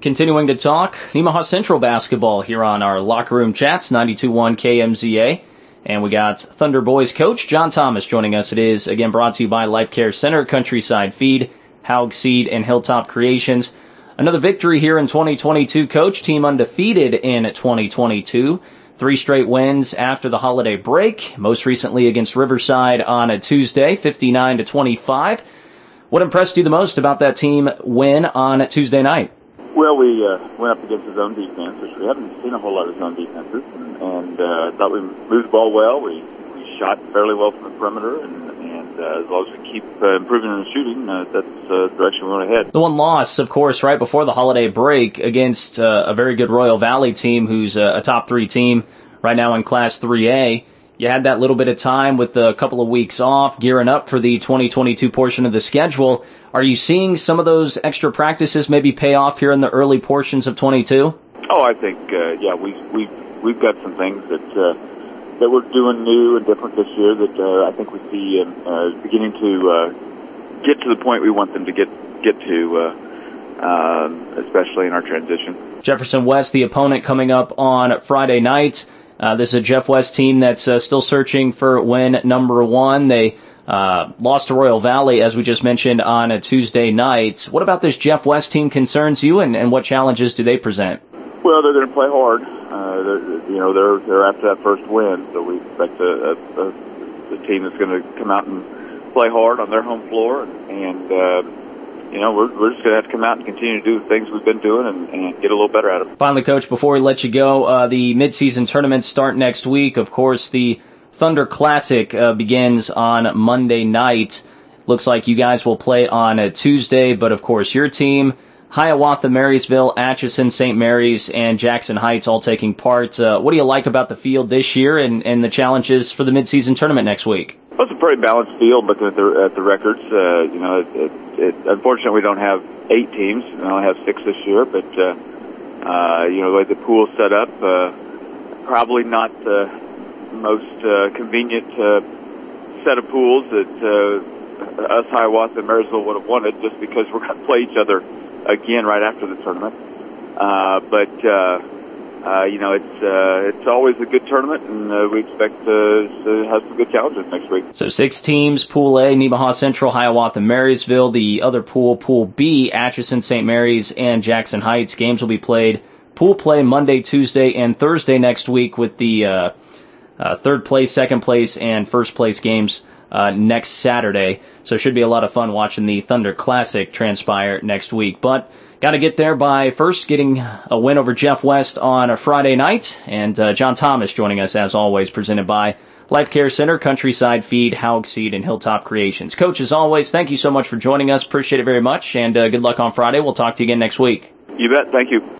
continuing to talk Nemaha Central basketball here on our Locker Room Chats, 92.1 KMZA. And we got Thunder Boys coach John Thomas joining us. It is, again, brought to you by Life Care Center, Countryside Feed, Haug Seed, and Hilltop Creations. Another victory here in 2022, Coach. Team undefeated in 2022. 3 straight wins after the holiday break, most recently against Riverside on a Tuesday, 59-25. What impressed you the most about that team win on Tuesday night? Well, we went up against the zone defense, which we haven't seen a whole lot of zone defenses, and thought we moved the ball well. We shot fairly well from the perimeter, and as long as we keep improving in the shooting, that's the direction we want to head. The one loss, of course, right before the holiday break against a very good Royal Valley team who's a top 3 team right now in Class 3A. You had that little bit of time with a couple of weeks off, gearing up for the 2022 portion of the schedule. Are you seeing some of those extra practices maybe pay off here in the early portions of 22? Oh, I think, we've got some things that we're doing new and different this year that I think we see beginning to get to the point we want them to get to, especially in our transition. Jefferson West, the opponent, coming up on Friday night. This is a Jeff West team that's still searching for win number 1. They lost to Royal Valley, as we just mentioned, on a Tuesday night. What about this Jeff West team concerns you, and what challenges do they present? Well, they're going to play hard. They're after that first win, so we expect a team that's going to come out and play hard on their home floor, and we're just going to have to come out and continue to do the things we've been doing and get a little better at them. Finally, Coach, before we let you go, the midseason tournaments start next week. Of course, the Thunder Classic begins on Monday night. Looks like you guys will play on a Tuesday, but of course your team, Hiawatha, Marysville, Atchison, St. Mary's, and Jackson Heights all taking part. What do you like about the field this year and the challenges for the midseason tournament next week? Well, it's a pretty balanced field looking at the records. Unfortunately, we don't have 8 teams. We only have 6 this year, but the way the pool's set up, probably not the most convenient set of pools that us, Hiawatha, and Marysville would have wanted, just because we're going to play each other again right after the tournament. It's always a good tournament, and we expect to have some good challenges next week. So 6 teams, Pool A, Nemaha Central, Hiawatha, Marysville. The other pool, Pool B, Atchison, St. Mary's, and Jackson Heights. Games will be played pool play Monday, Tuesday, and Thursday next week, with the third place, second place, and first place games next Saturday. So it should be a lot of fun watching the Thunder Classic transpire next week. But got to get there by first getting a win over Jeff West on a Friday night. And John Thomas joining us, as always, presented by Life Care Center, Countryside Feed, Haug Seed, and Hilltop Creations. Coach, as always, thank you so much for joining us. Appreciate it very much, and good luck on Friday. We'll talk to you again next week. You bet. Thank you.